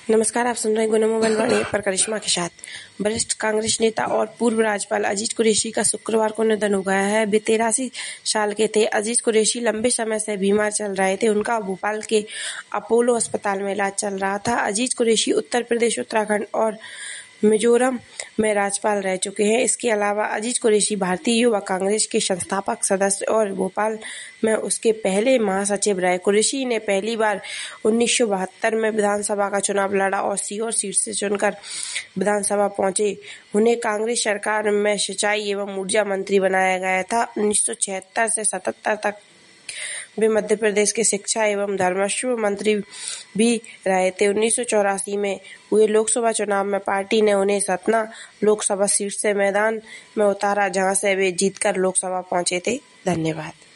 नमस्कार, आप सुन रहे हैं गुना मोबाइल वाणी पर करिश्मा के साथ। वरिष्ठ कांग्रेस नेता और पूर्व राज्यपाल अजीज कुरैशी का शुक्रवार को निधन हो गया है। वे 83 साल के थे। अजीज कुरैशी लंबे समय से बीमार चल रहे थे। उनका भोपाल के अपोलो अस्पताल में इलाज चल रहा था। अजीज कुरैशी उत्तर प्रदेश, उत्तराखंड और मिजोरम में राज्यपाल रह चुके हैं। इसके अलावा अजीज कुरैशी भारतीय युवा कांग्रेस के संस्थापक सदस्य और भोपाल में उसके पहले महासचिव रहे। कुरैशी ने पहली बार 1972 में विधानसभा का चुनाव लड़ा और सीहोर सीट से चुनकर विधानसभा पहुंचे। उन्हें कांग्रेस सरकार में सिंचाई एवं ऊर्जा मंत्री बनाया गया था। 1976 से 77 तक वे मध्य प्रदेश के शिक्षा एवं धर्मस्व मंत्री भी रहे थे। 1984 में हुए लोकसभा चुनाव में पार्टी ने उन्हें सतना लोकसभा सीट से मैदान में उतारा, जहां से वे जीतकर लोकसभा पहुंचे थे। धन्यवाद।